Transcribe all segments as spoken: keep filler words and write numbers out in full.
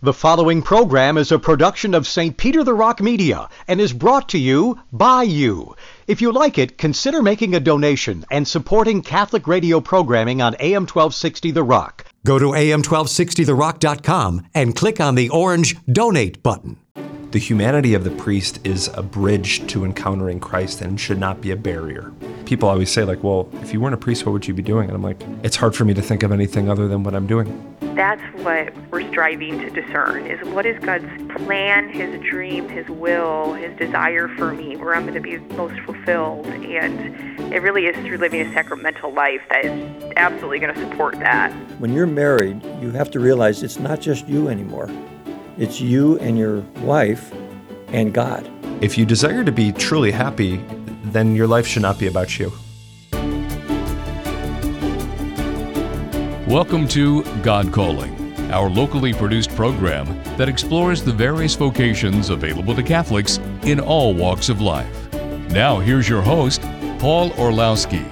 The following program is a production of Saint Peter the Rock Media and is brought to you by you. If you like it, consider making a donation and supporting Catholic radio programming on A M twelve sixty The Rock. Go to A M twelve sixty the rock dot com and click on the orange Donate button. The humanity of the priest is a bridge to encountering Christ and should not be a barrier. People always say, like, well, if you weren't a priest, what would you be doing? And I'm like, it's hard for me to think of anything other than what I'm doing. That's what we're striving to discern, is what is God's plan, his dream, his will, his desire for me, where I'm going to be most fulfilled. And it really is through living a sacramental life that is absolutely going to support that. When you're married, you have to realize it's not just you anymore. It's you and your wife and God. If you desire to be truly happy, then your life should not be about you. Welcome to God Calling, our locally produced program that explores the various vocations available to Catholics in all walks of life. Now here's your host, Paul Orlowski.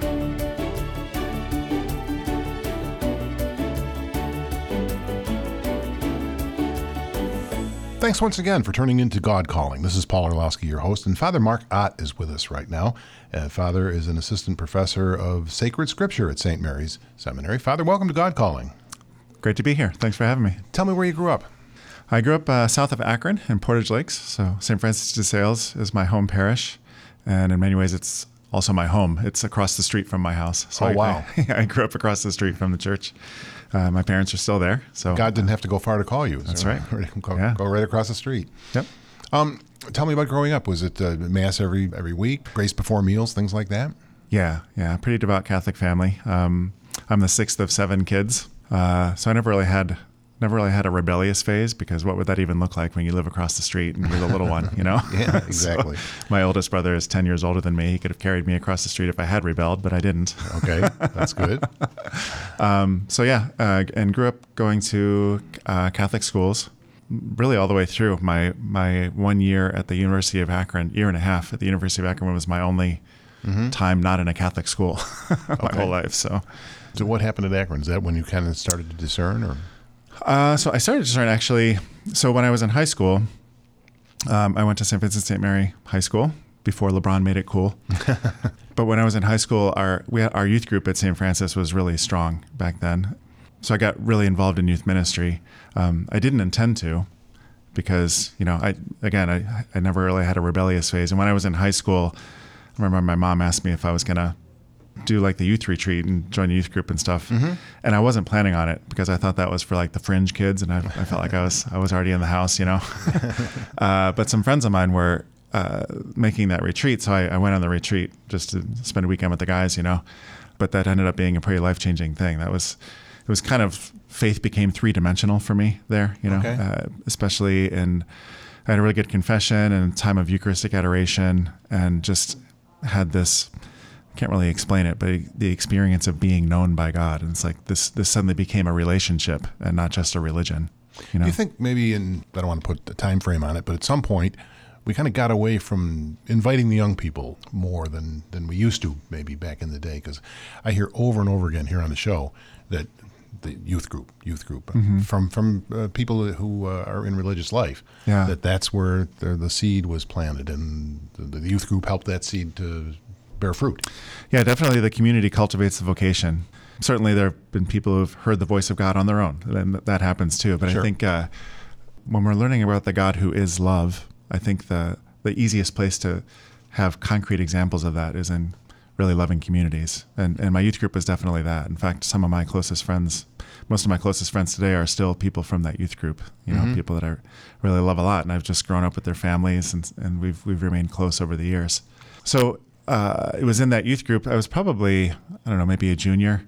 Thanks once again for turning into God Calling. This is Paul Orlowski, your host, and Father Mark Ott is with us right now. Uh, Father is an assistant professor of sacred scripture at Saint Mary's Seminary. Father, welcome to God Calling. Great to be here. Thanks for having me. Tell me where you grew up. I grew up uh, south of Akron in Portage Lakes, so Saint Francis de Sales is my home parish, and in many ways it's also my home. It's across the street from my house. So oh, I, wow. I, I grew up across the street from the church. Uh, my parents are still there. So God didn't have to go far to call you. That's so right. Go, yeah. go right across the street. Yep. Um, tell me about growing up. Was it uh, Mass every every week, grace before meals, things like that? Yeah, yeah. Pretty devout Catholic family. Um, I'm the sixth of seven kids, uh, so I never really had never really had a rebellious phase, because what would that even look like when you live across the street and you're the little one, you know? Yeah, exactly. So my oldest brother is ten years older than me. He could have carried me across the street if I had rebelled, but I didn't. Okay, that's good. um, so yeah, uh, and grew up going to uh, Catholic schools, really all the way through. My my one year at the University of Akron, year and a half at the University of Akron was my only mm-hmm. time not in a Catholic school my okay. whole life. So, so what happened at Akron? Is that when you kind of started to discern, or? Uh, so I started to discern actually. So when I was in high school, um, I went to Saint Vincent Saint Mary High School before LeBron made it cool. But when I was in high school, our we had, our youth group at Saint Francis was really strong back then. So I got really involved in youth ministry. Um, I didn't intend to, because you know, I again I I never really had a rebellious phase. And when I was in high school, I remember my mom asked me if I was gonna do like the youth retreat and join a youth group and stuff. Mm-hmm. And I wasn't planning on it, because I thought that was for like the fringe kids, and I, I felt like I was I was already in the house, you know. uh, but some friends of mine were uh, making that retreat, so I, I went on the retreat just to spend a weekend with the guys, you know. But that ended up being a pretty life-changing thing. That was it was kind of faith became three-dimensional for me there, you know, okay. uh, especially in I had a really good confession and time of Eucharistic adoration, and just had this. Can't really explain it, but the experience of being known by God. And it's like this this suddenly became a relationship and not just a religion. You know? Do you think maybe, in, I don't want to put a time frame on it, but at some point we kind of got away from inviting the young people more than, than we used to maybe back in the day? Because I hear over and over again here on the show that the youth group, youth group, mm-hmm. from from uh, people who uh, are in religious life, yeah. that that's where the, the seed was planted, and the, the youth group helped that seed to bear fruit. Yeah, definitely the community cultivates the vocation. Certainly there have been people who've heard the voice of God on their own, and that happens too. But sure. I think uh, when we're learning about the God who is love, I think the, the easiest place to have concrete examples of that is in really loving communities. And, and my youth group was definitely that. In fact, some of my closest friends, most of my closest friends today are still people from that youth group, you know, mm-hmm. people that I really love a lot. And I've just grown up with their families, and, and we've we've remained close over the years. So Uh, it was in that youth group. I was probably, I don't know, maybe a junior.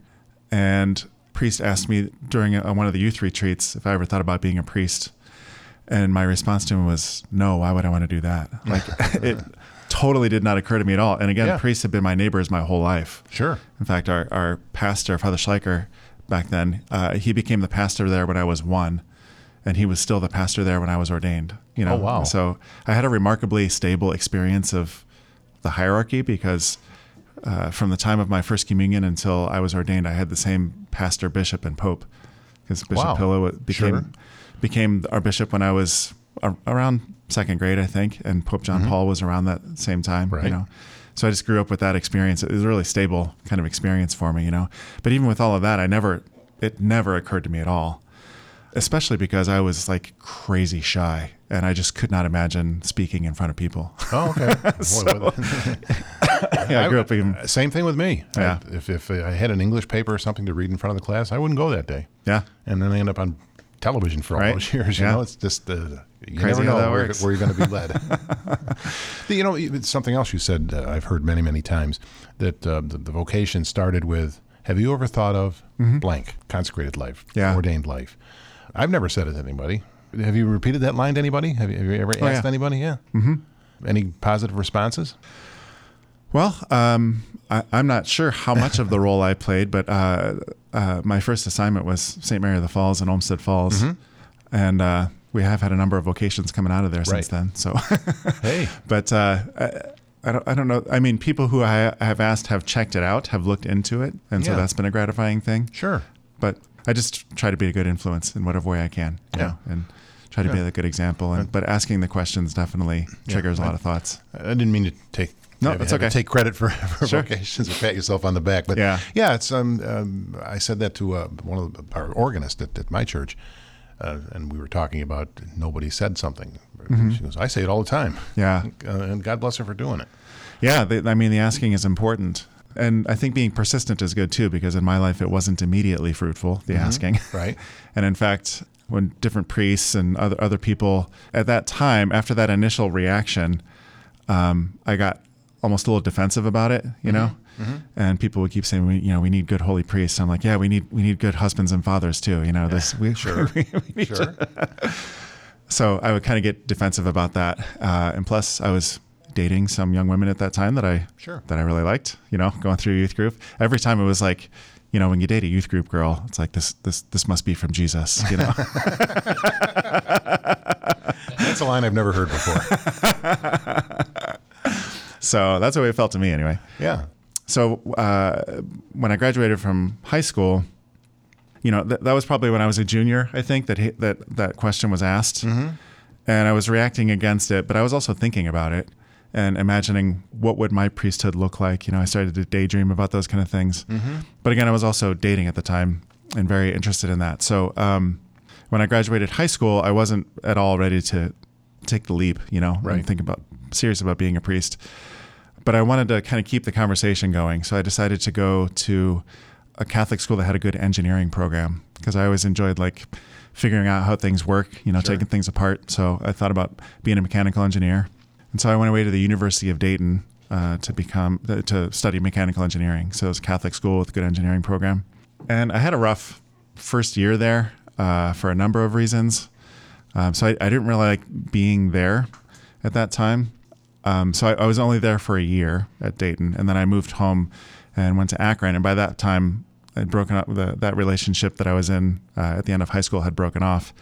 And priest asked me during a, one of the youth retreats if I ever thought about being a priest. And my response to him was, no, why would I want to do that? Like, it totally did not occur to me at all. And again, yeah. priests have been my neighbors my whole life. Sure. In fact, our, our pastor, Father Schleicher, back then, uh, he became the pastor there when I was one. And he was still the pastor there when I was ordained. You know? Oh, wow. So I had a remarkably stable experience of the hierarchy, because uh, from the time of my first communion until I was ordained, I had the same pastor, bishop, and pope, because Bishop wow. Pillow became sure. became our bishop when I was a- around second grade, I think, and Pope John mm-hmm. Paul was around that same time. Right. You know, so I just grew up with that experience. It was a really stable kind of experience for me, you know. But even with all of that, I never, it never occurred to me at all, especially because I was like crazy shy, and I just could not imagine speaking in front of people. Oh, okay. so, yeah, I grew up even. Same thing with me. Yeah. I, if if I had an English paper or something to read in front of the class, I wouldn't go that day. Yeah. And then I end up on television for all Right. those years. You Yeah. know, it's just uh, you Crazy never know how that where, works. where you're going to be led. You know, it's something else you said. Uh, I've heard many, many times that uh, the, the vocation started with, "Have you ever thought of Mm-hmm. blank consecrated life, Yeah. ordained life?" I've never said it to anybody. Have you repeated that line to anybody? Have you, have you ever Oh, asked yeah. anybody? Yeah. Mm-hmm. Any positive responses? Well, um, I, I'm not sure how much of the role I played, but uh, uh, my first assignment was Saint Mary of the Falls in Olmsted Falls, Mhm. and uh, we have had a number of vocations coming out of there since Right. then. So, Hey. but uh, I, I don't, I don't know. I mean, people who I have asked have checked it out, have looked into it, and so Yeah. that's been a gratifying thing. Sure. But I just try to be a good influence in whatever way I can, you Yeah. know, and try to be Yeah. a good example. And but asking the questions definitely triggers I- a lot of thoughts. I didn't mean to take No, have- that's have to okay. take credit for, for Sure. vocations or pat yourself on the back, but Yeah. yeah, it's um, um I said that to uh, one of the, our organists at, at my church, uh, and we were talking about nobody said something. Mm-hmm. She goes, "I say it all the time," Yeah. uh, and God bless her for doing it. Yeah, the, I mean, the asking is important. And I think being persistent is good too, because in my life, it wasn't immediately fruitful, the asking. Right. And in fact, when different priests and other, other people at that time, after that initial reaction, um, I got almost a little defensive about it, you know? And people would keep saying, we, you know, we need good holy priests. I'm like, yeah, we need, we need good husbands and fathers too. You know, this, we, Sure. we, we need Sure. to- So I would kind of get defensive about that. Uh, and plus I was dating some young women at that time that I, Sure. that I really liked, you know, going through a youth group. Every time it was like, you know, when you date a youth group girl, it's like, this, this, this must be from Jesus, you know? That's a line I've never heard before. So that's the way it felt to me anyway. Yeah. So uh, when I graduated from high school, you know, th- that was probably when I was a junior, I think, that he, that that question was asked. Mm-hmm. And I was reacting against it, but I was also thinking about it and imagining what would my priesthood look like. You know, I started to daydream about those kind of things. Mm-hmm. But again, I was also dating at the time and very interested in that. So um, when I graduated high school, I wasn't at all ready to take the leap, you know, Right. and think about serious about being a priest. But I wanted to kind of keep the conversation going. So I decided to go to a Catholic school that had a good engineering program, because I always enjoyed like figuring out how things work, you know, Sure. taking things apart. So I thought about being a mechanical engineer. And so I went away to the University of Dayton uh, to become, to study mechanical engineering. So it was a Catholic school with a good engineering program. And I had a rough first year there uh, for a number of reasons. Um, so I, I didn't really like being there at that time. Um, so I, I was only there for a year at Dayton, and then I moved home and went to Akron. And by that time, I'd broken up the, that relationship that I was in uh, at the end of high school had broken off.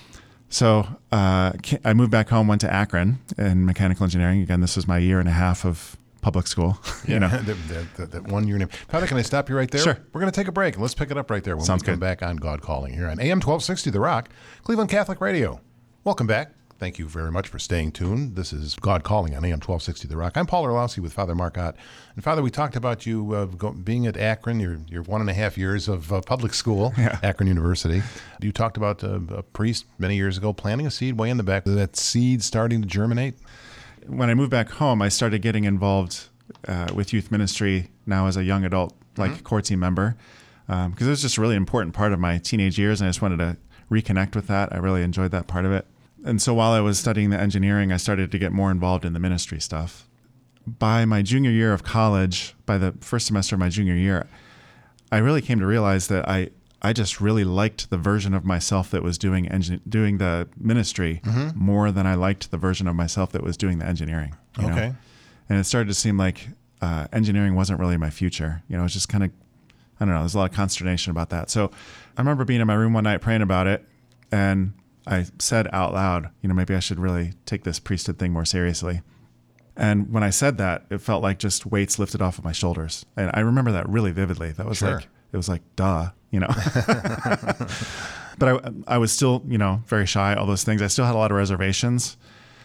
So uh, I moved back home, went to Akron in mechanical engineering. Again, this was my year and a half of public school. Yeah, you know, that, that, that, that one year name. Father, can I stop you right there? Sure. We're going to take a break, and let's pick it up right there when Sounds we come good. back on God Calling here on A M twelve sixty The Rock, Cleveland Catholic Radio. Welcome back. Thank you very much for staying tuned. This is God Calling on A M twelve sixty The Rock. I'm Paul Orlowski with Father Mark Ott. And Father, we talked about you uh, go, being at Akron, your, your one and a half years of uh, public school, Yeah. Akron University. You talked about uh, a priest many years ago planting a seed way in the back. That seed starting to germinate? when I moved back home, I started getting involved uh, with youth ministry now as a young adult, like Mm-hmm. core team member, because um, it was just a really important part of my teenage years, and I just wanted to reconnect with that. I really enjoyed that part of it. And so while I was studying the engineering, I started to get more involved in the ministry stuff. By my junior year of college, by the first semester of my junior year, I really came to realize that I, I just really liked the version of myself that was doing engin- doing the ministry Mm-hmm. more than I liked the version of myself that was doing the engineering. you know? Okay. And it started to seem like uh, engineering wasn't really my future. You know, it was just kind of, I don't know, there's a lot of consternation about that. So I remember being in my room one night praying about it, and I said out loud, you know, maybe I should really take this priesthood thing more seriously. And when I said that, it felt like just weights lifted off of my shoulders. And I remember that really vividly. That was Sure. like, it was like, duh, you know. but I, I was still, you know, very shy, all those things. I still had a lot of reservations.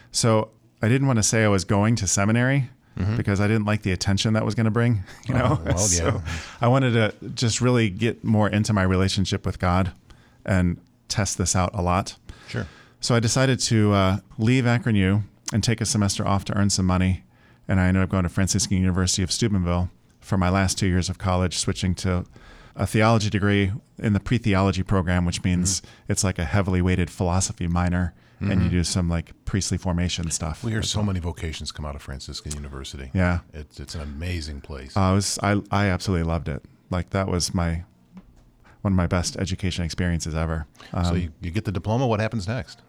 So I didn't want to say I was going to seminary mm-hmm. because I didn't like the attention that was going to bring, you know? Oh, well, so yeah. I wanted to just really get more into my relationship with God and test this out a lot. Sure. So I decided to uh, leave Akron U and take a semester off to earn some money. And I ended up going to Franciscan University of Steubenville for my last two years of college, switching to a theology degree in the pre-theology program, which means mm-hmm. it's like a heavily weighted philosophy minor, mm-hmm. and you do some like priestly formation stuff. We hear so many vocations come out of Franciscan University. Yeah. It's it's an amazing place. Uh, I was I, I absolutely loved it. Like that was my one of my best education experiences ever. Um, so you, you get the diploma. What happens next?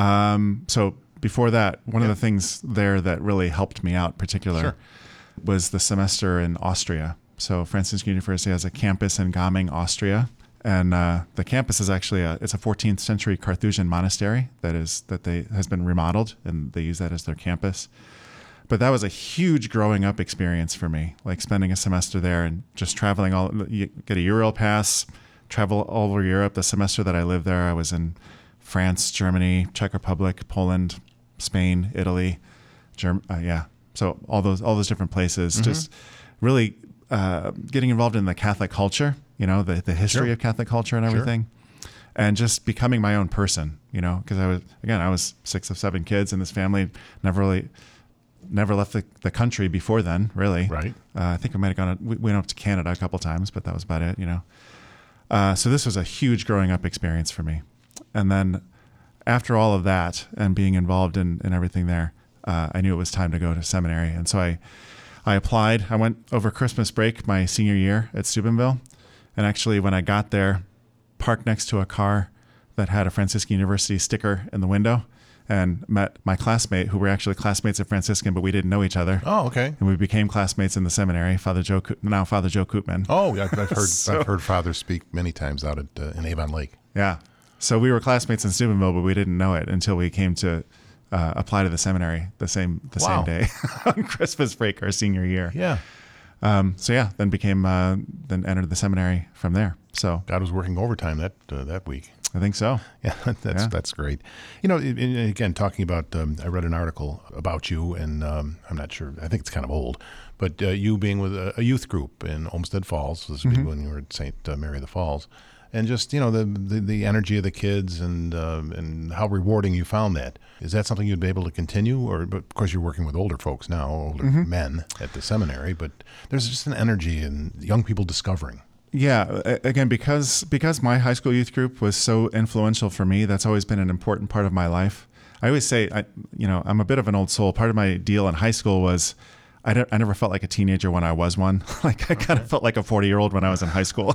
Um, so before that, one yeah. of the things there that really helped me out in particular sure. was the semester in Austria. So Franciscan University has a campus in Gaming, Austria, and uh, the campus is actually a it's a fourteenth century Carthusian monastery that is that they has been remodeled, and they use that as their campus. But that was a huge growing up experience for me, like spending a semester there and just traveling all. You get a Euro pass, travel all over Europe. The semester that I lived there, I was in France, Germany, Czech Republic, Poland, Spain, Italy, Germ- uh, yeah. So all those all those different places, mm-hmm. just really. Uh, getting involved in the Catholic culture, you know, the, the history sure. of Catholic culture and everything, sure. and just becoming my own person, you know, because I was, again, I was six of seven kids in this family, never really, never left the, the country before then, really. Right. Uh, I think I might have gone, we went up to Canada a couple times, but that was about it, you know. Uh, so this was a huge growing up experience for me. And then after all of that and being involved in, in everything there, uh, I knew it was time to go to seminary. And so I, I applied. I went over Christmas break my senior year at Steubenville. And actually, when I got there, parked next to a car that had a Franciscan University sticker in the window and met my classmate, who were actually classmates at Franciscan, but we didn't know each other. Oh, okay. And we became classmates in the seminary, Father Joe, now Father Joe Koopman. Oh, I've I've heard so, I've heard Father speak many times out at uh, in Avon Lake. Yeah. So we were classmates in Steubenville, but we didn't know it until we came to Uh, apply to the seminary the same the wow. same day on Christmas break our senior year. Yeah. Um, so yeah, then became uh, then entered the seminary from there. So God was working overtime that uh, that week. I think so. Yeah, that's yeah. that's great. You know, in, in, again, talking about, um, I read an article about you, and um, I'm not sure. I think it's kind of old, but uh, you being with a, a youth group in Olmsted Falls, this mm-hmm. when you were at Saint Mary of the Falls. And just, you know, the, the, the energy of the kids and uh, and how rewarding you found that. Is that something you'd be able to continue? Or, but of course, you're working with older folks now, older mm-hmm. men at the seminary. But there's just an energy in young people discovering. Yeah. Again, because because my high school youth group was so influential for me, that's always been an important part of my life. I always say, I, you know, I'm a bit of an old soul. Part of my deal in high school was I, I never felt like a teenager when I was one. Like I kind of felt like a forty-year-old when I was in high school.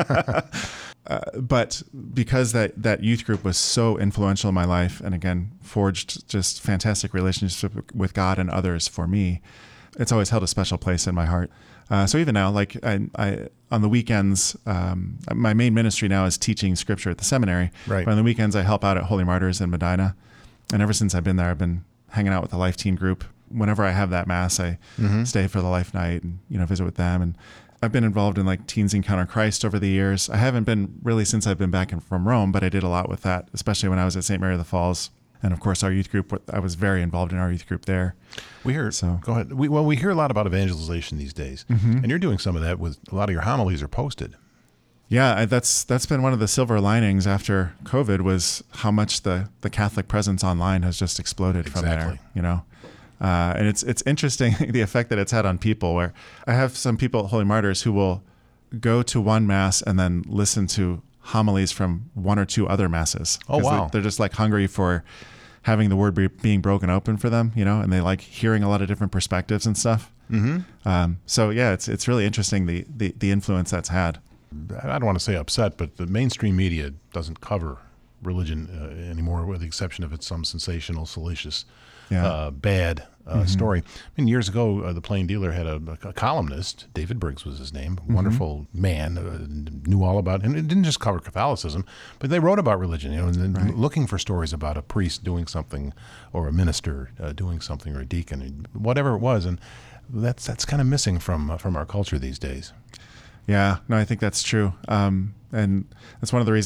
Uh, but because that, that youth group was so influential in my life, and again, forged just fantastic relationships with God and others for me, it's always held a special place in my heart. Uh, so even now, like I, I on the weekends, um, my main ministry now is teaching scripture at the seminary. Right. But on the weekends, I help out at Holy Martyrs in Medina. And ever since I've been there, I've been hanging out with the Life Teen group. Whenever I have that mass, I mm-hmm. stay for the Life Night and, you know, visit with them. And I've been involved in like Teens Encounter Christ over the years. I haven't been really since I've been back in, from Rome, but I did a lot with that, especially when I was at Saint Mary of the Falls. And of course, our youth group, I was very involved in our youth group there. We hear, so, go ahead. We, well, we hear a lot about evangelization these days. Mm-hmm. And you're doing some of that with a lot of your homilies are posted. Yeah, that's that's been one of the silver linings after COVID was how much the, the Catholic presence online has just exploded exactly. from there, you know. Uh, and it's it's interesting the effect that it's had on people, where I have some people at Holy Martyrs who will go to one mass and then listen to homilies from one or two other masses. Oh, wow. They're, they're just like hungry for having the word be, being broken open for them, you know, and they like hearing a lot of different perspectives and stuff. Mm-hmm. Um, so yeah, it's it's really interesting the, the, the influence that's had. I don't want to say upset, but the mainstream media doesn't cover religion uh, anymore, with the exception of it's some sensational, salacious, yeah. uh, bad uh, mm-hmm. story. I mean, years ago, uh, the Plain Dealer had a, a columnist, David Briggs was his name, mm-hmm. wonderful man, uh, knew all about, and it didn't just cover Catholicism, but they wrote about religion, you know, and right. looking for stories about a priest doing something, or a minister uh, doing something, or a deacon, whatever it was, and that's that's kind of missing from uh, from our culture these days. Yeah, no, I think that's true. Um, and that's one of the reasons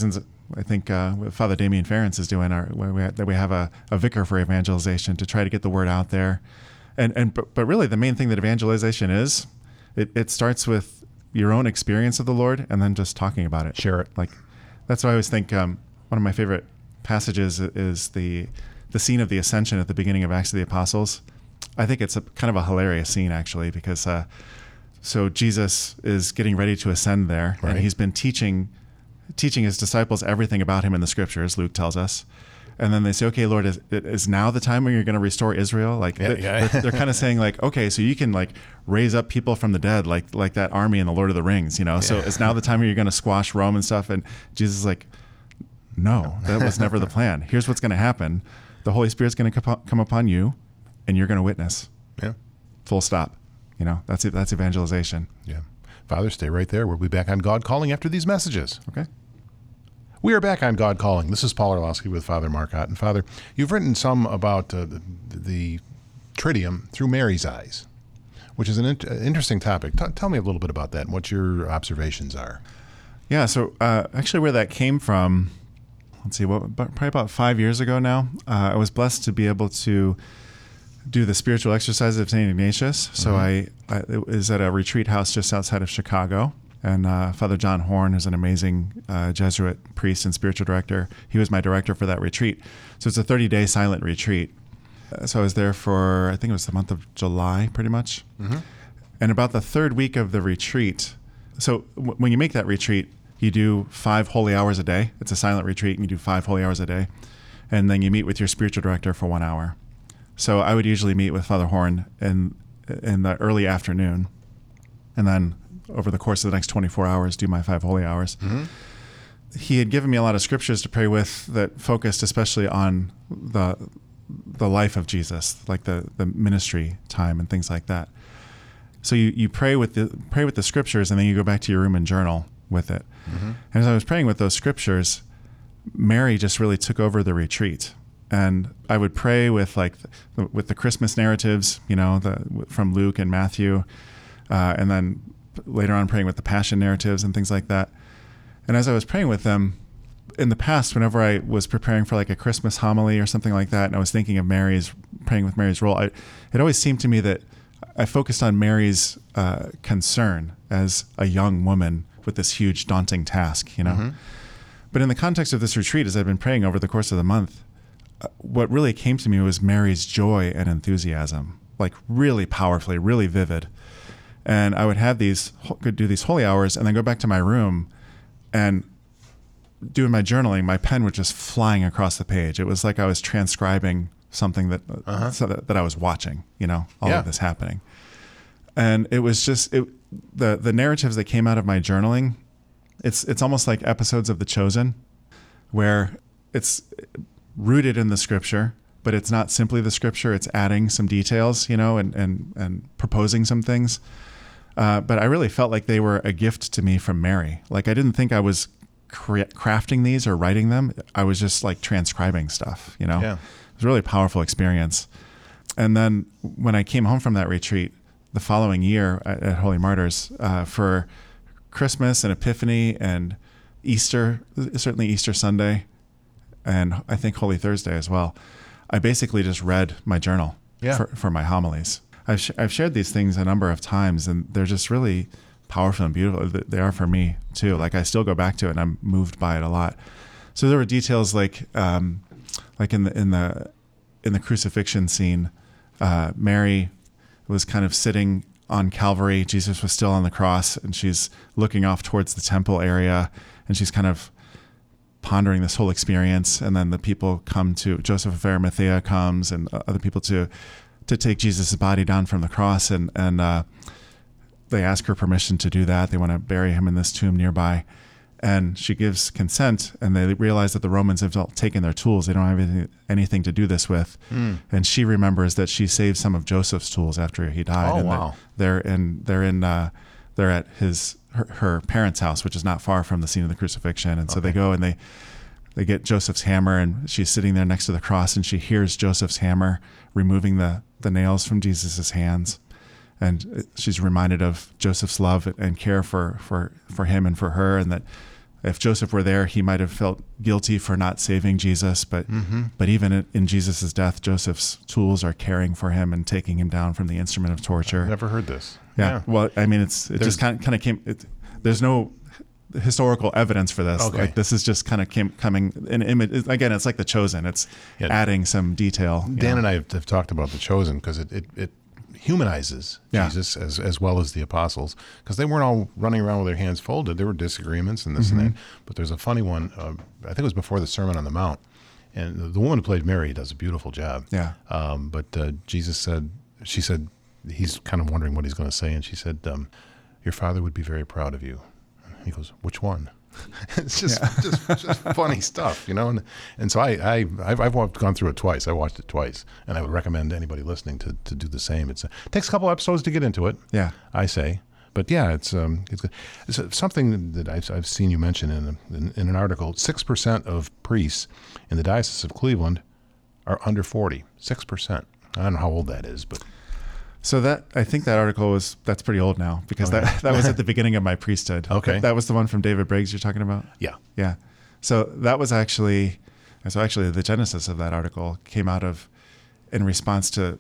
I think uh, what Father Damien Ference is doing, our, where we have, that we have a, a vicar for evangelization to try to get the word out there. And and but, but really the main thing that evangelization is, it, it starts with your own experience of the Lord and then just talking about it. Share it. Like, that's why I always think um, one of my favorite passages is the the scene of the ascension at the beginning of Acts of the Apostles. I think it's a kind of a hilarious scene, actually, because uh, so Jesus is getting ready to ascend there, right. and he's been teaching teaching his disciples everything about him in the scriptures, Luke tells us. And then they say, okay, Lord, is, is now the time when you're going to restore Israel? Like yeah, they're, yeah. they're, they're kind of saying like, okay, so you can like raise up people from the dead, like like that army in the Lord of the Rings, you know? Yeah. So it's now the time where you're going to squash Rome and stuff. And Jesus is like, no, that was never the plan. Here's what's going to happen. The Holy Spirit's going to come upon you and you're going to witness. Yeah. Full stop. You know, that's it. That's evangelization. Yeah. Father, stay right there. We'll be back on God Calling after these messages. Okay. We are back on God Calling. This is Paul Orlowski with Father Mark Ott. And Father, you've written some about uh, the, the Triduum through Mary's eyes, which is an in- interesting topic. T- tell me a little bit about that and what your observations are. Yeah, so uh, actually where that came from, let's see, what, probably about five years ago now, uh, I was blessed to be able to do the spiritual exercises of Saint Ignatius. So mm-hmm. I, I it was at a retreat house just outside of Chicago. And uh, Father John Horn, who's an amazing uh, Jesuit priest and spiritual director, he was my director for that retreat. So it's a thirty-day silent retreat. Uh, so I was there for, I think it was the month of July, pretty much. Mm-hmm. And about the third week of the retreat, so w- when you make that retreat, you do five holy hours a day. It's a silent retreat, and you do five holy hours a day. And then you meet with your spiritual director for one hour. So I would usually meet with Father Horn in, in the early afternoon, and then over the course of the next twenty-four hours, do my five holy hours. Mm-hmm. He had given me a lot of scriptures to pray with that focused especially on the the life of Jesus, like the, the ministry time and things like that. So you, you pray with the pray with the scriptures, and then you go back to your room and journal with it. Mm-hmm. And as I was praying with those scriptures, Mary just really took over the retreat. And I would pray with like the, with the Christmas narratives, you know, the, from Luke and Matthew, uh, and then later on praying with the Passion narratives and things like that. And as I was praying with them, in the past, whenever I was preparing for like a Christmas homily or something like that, and I was thinking of Mary's, praying with Mary's role, I, it always seemed to me that I focused on Mary's uh, concern as a young woman with this huge daunting task, you know? Mm-hmm. But in the context of this retreat, as I've been praying over the course of the month, uh, what really came to me was Mary's joy and enthusiasm, like really powerfully, really vivid. And I would have these, could do these holy hours and then go back to my room and doing my journaling, my pen was just flying across the page. It was like I was transcribing something that, uh-huh. so that, that I was watching, you know, all yeah. of this happening. And it was just, it, the, the narratives that came out of my journaling, it's, it's almost like episodes of The Chosen, where it's rooted in the scripture, but it's not simply the scripture, it's adding some details, you know, and, and, and proposing some things. Uh, but I really felt like they were a gift to me from Mary. Like I didn't think I was cra- crafting these or writing them. I was just like transcribing stuff, you know? Yeah. It was a really powerful experience. And then when I came home from that retreat the following year at, at Holy Martyrs, uh, for Christmas and Epiphany and Easter, certainly Easter Sunday, and I think Holy Thursday as well, I basically just read my journal yeah. for, for my homilies. I've, sh- I've shared these things a number of times, and they're just really powerful and beautiful. They are for me too. Like I still go back to it, and I'm moved by it a lot. So there were details like, um, like in the in the in the crucifixion scene, uh, Mary was kind of sitting on Calvary. Jesus was still on the cross, and she's looking off towards the temple area, and she's kind of pondering this whole experience. And then the people come to Joseph of Arimathea comes, and other people to. to take Jesus' body down from the cross, and, and uh, they ask her permission to do that. They want to bury him in this tomb nearby. And she gives consent, and they realize that the Romans have all taken their tools. They don't have anything, anything to do this with. Mm. And she remembers that she saved some of Joseph's tools after he died. Oh, and wow. They're in, they're in, uh, they're at his, her, her parents' house, which is not far from the scene of the crucifixion. And so okay. they go and they, They get Joseph's hammer, and she's sitting there next to the cross, and she hears Joseph's hammer removing the, the nails from Jesus's hands. And she's reminded of Joseph's love and care for, for, for him and for her, and that If Joseph were there, he might have felt guilty for not saving Jesus. But Mm-hmm. but even in, in Jesus' death, Joseph's tools are caring for him and taking him down from the instrument of torture. Never heard this. Yeah. Well, I mean, it's it There's- just kind of, kind of came. It, there's no historical evidence for this. Okay. Like this is just kind of came, coming in image. Again, it's like The Chosen. It's Yeah. adding some detail. you Dan know. and I have, have talked about The Chosen because it, it, it humanizes Yeah. Jesus as, as well as the apostles, because they weren't all running around with their hands folded. There were disagreements and this and that. But there's a funny one. Uh, I think it was before the Sermon on the Mount. And the, the woman who played Mary does a beautiful job. Yeah. Um, but uh, Jesus said, she said, he's kind of wondering what he's going to say. And she said, um, your father would be very proud of you. And he goes, which one? It's just, just just funny stuff, you know. And and so I I I've, I've walked, gone through it twice. I watched it twice, and I would recommend anybody listening to, to do the same. It's, it takes a couple episodes to get into it. Yeah. I say, but yeah, it's um it's, it's something that I've I've seen you mention in in, in an article. Six percent of priests in the Diocese of Cleveland are under forty. Six percent. I don't know how old that is, but. So that I think that article was that's pretty old now because Okay. that that was at the beginning of my priesthood. Okay. That, that was the one from David Briggs you're talking about? Yeah. Yeah. So that was actually so actually the genesis of that article came out of in response to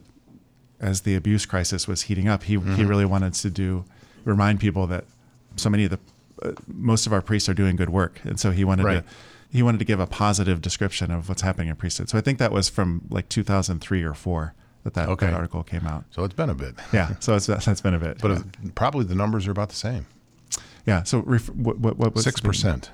as the abuse crisis was heating up, he Mm-hmm. he really wanted to do remind people that so many of the uh, most of our priests are doing good work. And so he wanted Right. to he wanted to give a positive description of what's happening in priesthood. So I think that was from like two thousand three or four that that, Okay. that article came out. So it's been a bit. Yeah, so it's, that's been a bit. But yeah. it, probably the numbers are about the same. yeah. So ref, what what what was Six percent.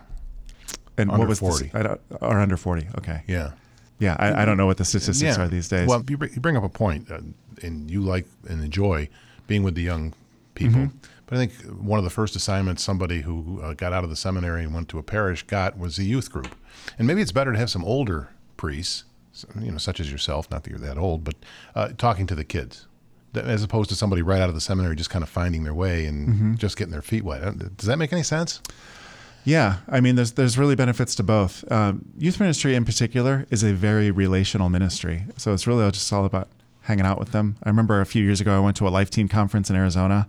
and under what was forty. This, I don't, or under forty? Okay. Yeah. Yeah, I, I don't know what the statistics are these days. Well, you bring, you bring up a point, uh, and you like and enjoy being with the young people. Mm-hmm. But I think one of the first assignments somebody who uh, got out of the seminary and went to a parish got was the youth group. And maybe it's better to have some older priests, you know, such as yourself, not that you're that old, but uh, talking to the kids, th- as opposed to somebody right out of the seminary just kind of finding their way and Mm-hmm. just getting their feet wet. Uh, Does that make any sense? Yeah, I mean, there's there's really benefits to both. Um, youth ministry in particular is a very relational ministry, so it's really just all about hanging out with them. I remember a few years ago I went to a Life Teen conference in Arizona.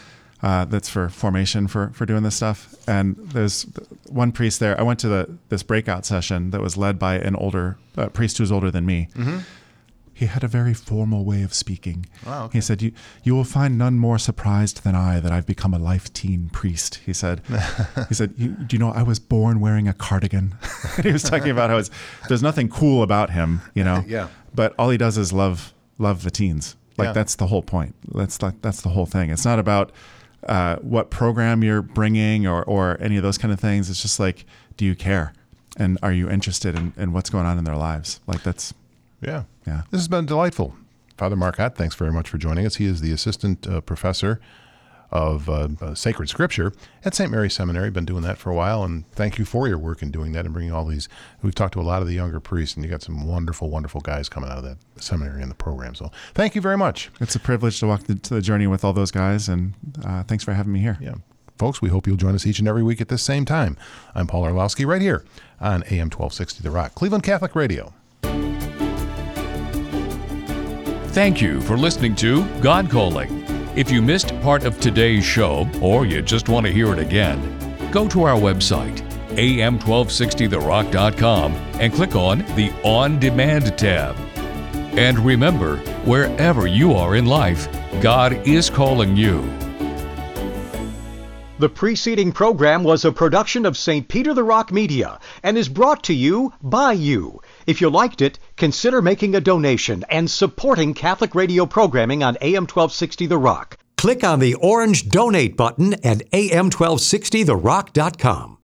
Uh, that's for formation for for doing this stuff, and there's one priest there. I went to the this breakout session that was led by an older uh, priest who's older than me. Mm-hmm. He had a very formal way of speaking. Wow, okay. He said, you, you will find none more surprised than I that I've become a Life Teen priest, he said. He said, you, do you know, I was born wearing a cardigan. He was talking about how it's, there's nothing cool about him, you know, Yeah. but all he does is love love the teens. Like, Yeah. that's the whole point. That's like, that's the whole thing. It's not about uh, what program you're bringing or, or any of those kind of things. It's just like, do you care? And are you interested in, in what's going on in their lives? Like, that's, Yeah. Yeah. This has been delightful. Father Mark Ott, thanks very much for joining us. He is the assistant uh, professor of uh, uh, sacred scripture at Saint Mary's Seminary. Been doing that for a while, and thank you for your work in doing that and bringing all these. We've talked to a lot of the younger priests, and you got some wonderful, wonderful guys coming out of that seminary in the program. So thank you very much. it's a privilege to walk the, to the journey with all those guys. And uh, thanks for having me here. Yeah. Folks, we hope you'll join us each and every week at this same time. I'm Paul Orlowski right here on A M twelve sixty The Rock, Cleveland Catholic Radio. Thank you for listening to God Calling. If you missed part of today's show or you just want to hear it again, go to our website, A M twelve sixty the rock dot com, and click on the On Demand tab. And remember, wherever you are in life, God is calling you. The preceding program was a production of Saint Peter the Rock Media and is brought to you by you. If you liked it, consider making a donation and supporting Catholic radio programming on A M twelve sixty The Rock. Click on the orange Donate button at A M twelve sixty the rock dot com.